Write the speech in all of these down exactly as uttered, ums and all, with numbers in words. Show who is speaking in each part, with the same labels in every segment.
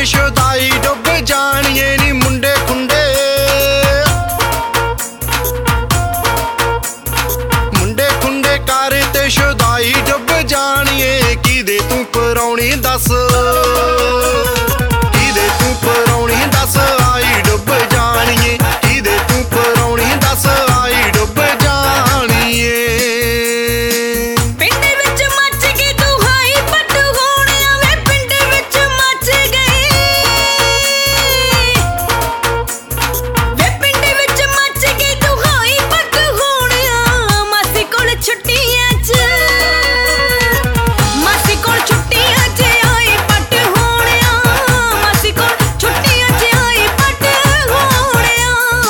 Speaker 1: ਸ਼ੁਦਾਈ ਡੁੱਬ ਜਾਣੀਏ ਨੀ ਮੁੰਡੇ ਖੁੰਡੇ ਮੁੰਡੇ ਖੁੰਡੇ ਕਰ ਤੇ ਸ਼ੁਦਾਈ ਡੁੱਬ ਜਾਣੀਏ ਕਿਦੇ ਤੂੰ ਪਰਾਉਣੀ ਦੱਸ ਕਿਦੇ ਤੂੰ ਪਰਾਉਣੀ ਦੱਸ ਆਈ ਡੁੱਬ ਜਾਣੀਏ ਕਿਦੇ ਤੂੰ ਪਰਾਉਣੀ ਦੱਸ ਆਈ ਡੁੱਬ ਜਾਣੀਏ
Speaker 2: ਪਿੰਡ ਵਿੱਚ ਮੱਚ ਗਈ ਦੁਹਾਈ ਪੱਟ ਹੋਣਿਆ ਵੇ ਪਿੰਡ ਵਿੱਚ ਮੱਚ ਗਈ ਵੇ ਪਿੰਡ ਵਿੱਚ ਮੱਚ ਗਈ ਦੁਹਾਈ ਪੱਟ ਹੋਣਿਆ ਮਾਸੀ ਕੋਲ ਛੁੱਟੀਆਂ 'ਚ ਮਾਸੀ ਕੋਲ ਛੁੱਟੀਆਂ 'ਚ ਆਈ ਪੱਟ ਹੋਣਿਆ ਮਾਸੀ ਕੋਲ ਛੁੱਟੀਆਂ 'ਚ ਆਈ ਪੱਟ ਹੋਣਿਆ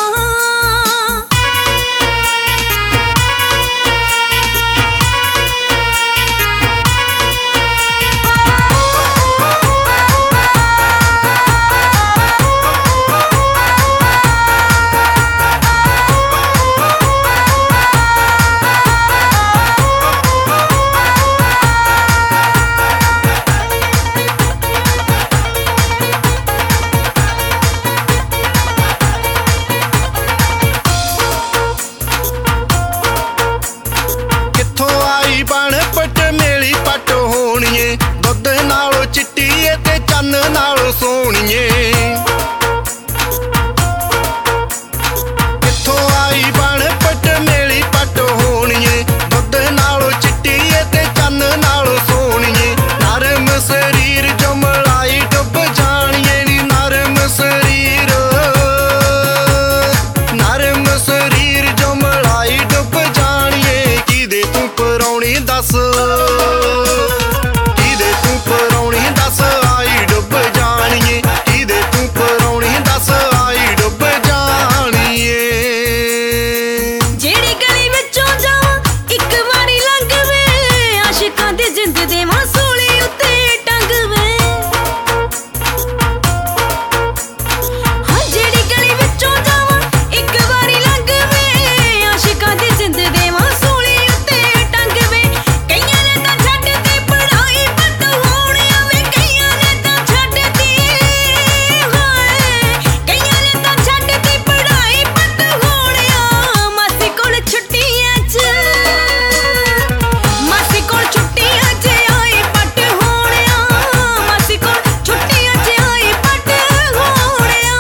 Speaker 1: ਕਿੱਥੋਂ ਆਈ ਬਣ ਪੱਟ ਮੇਲੀ ਪੱਟ ਹੋਣੀਏ ਦੁੱਧ ਨਾਲੋਂ ਚਿੱਟੀ ਏ ਤੇ ਚੰਨ ਨਾਲੋਂ ਸੋਹਣੀਏ ਕਿੱਥੋਂ ਆਈ ਬਣ ਪੱਟ ਮੇਲੀ ਪੱਟ ਹੋਣੀਏ ਦੁੱਧ ਨਾਲੋਂ ਚਿੱਟੀ ਏ ਤੇ ਚੰਨ ਨਾਲੋਂ ਸੋਹਣੀਏ ਨਰਮ ਸਰੀਰ ਜੋ ਮਲਾਈ ਡੁੱਬ ਜਾਣੀਏ ਨੀ ਨਰਮ ਸਰੀਰ ਨਰਮ ਸਰੀਰ ਜੋ ਮਲਾਈ ਡੁੱਬ ਜਾਣੀਏ ਕਿਦੇ ਤੂੰ ਪਰਾਉਣੀ ਦੱਸ ਕਿਦੇ ਤੂੰ ਪਰਾਉਣੀ ਦੱਸ ਆਈ ਡੁੱਬ ਜਾਣੀਏ ਕਿਦੇ ਤੂੰ ਪਰਾਉਣੀ ਦੱਸ ਆਈ ਡੁੱਬ ਜਾਣੀਏ
Speaker 2: ਜਿਹੜੀ ਗਲੀ ਵਿੱਚੋਂ ਜਾਵਾਂ ਇੱਕ ਵਾਰੀ ਲੰਘ ਵੇ ਆਸ਼ਿਕਾਂ ਦੀ ਜਿੰਦ ਦੇ ਮਾਸੂਲੀ ਉੱਤੇ ਟੰਗ ਵੇ ਹਾਂ ਜਿਹੜੀ ਗਲੀ ਵਿੱਚੋਂ ਜਾਵਾਂ ਇੱਕ ਵਾਰੀ ਲੰਘ ਵੇ ਆਸ਼ਿਕਾਂ ਦੀ ਜਿੰਦ ਦੇ ਮਾਸੂਲੀ ਉੱਤੇ ਟੰਗ ਵੇ ਕਈਆਂ ਨੇ ਤਾਂ ਛੱਡਤੀ ਪੜ੍ਹਾਈ ਪੱਟ ਹੋਣਿਆ ਵੇ ਕਈਆਂ ਨੇ ਤਾਂ ਛੱਡਤੀ ਹਾਏ ਕਈਆਂ ਨੇ ਤਾਂ ਛੱਡਤੀ ਪੜ੍ਹਾਈ ਪੱਟ ਹੋਣਿਆ ਮਾਸੀ ਕੋਲ ਛੁੱਟੀਆਂ 'ਚ ਮਾਸੀ ਕੋਲ ਛੁੱਟੀਆਂ 'ਚ ਆਈ ਪੱਟ ਹੋਣਿਆ ਮਾਸੀ ਕੋਲ ਛੁੱਟੀਆਂ 'ਚ ਆਈ ਪੱਟ ਹੋਣਿਆ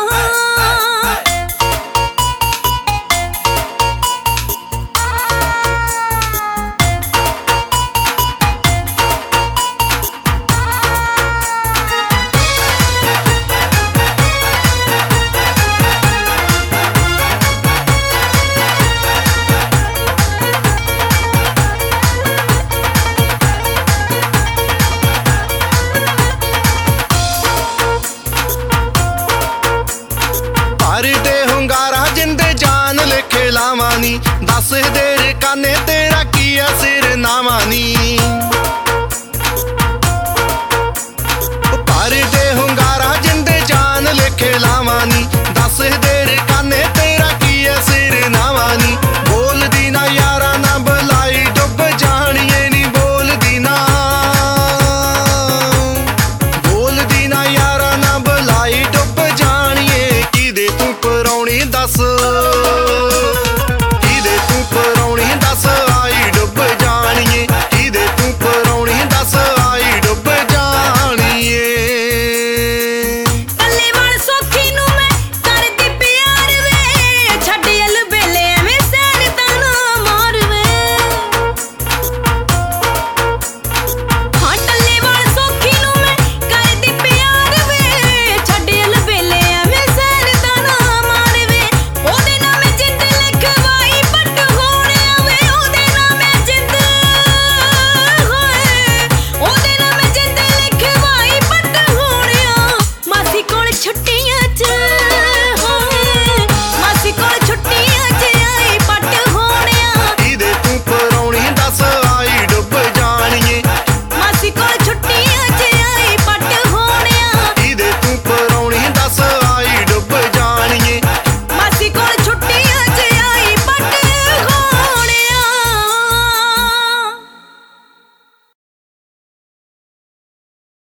Speaker 1: ਭਰਦੇ ਹੁੰਗਾਰਾ ਜਿੰਦੇ ਜਾਨ ਲਿਖੇ ਲਾਵਾਂ ਨੀ ਦੱਸ ਦੇ ਰੇ ਕਾਨੇ ਤੇਰਾ ਕੀ ਆ ਸਿਰ ਨਾਵਾਂ ਨੀ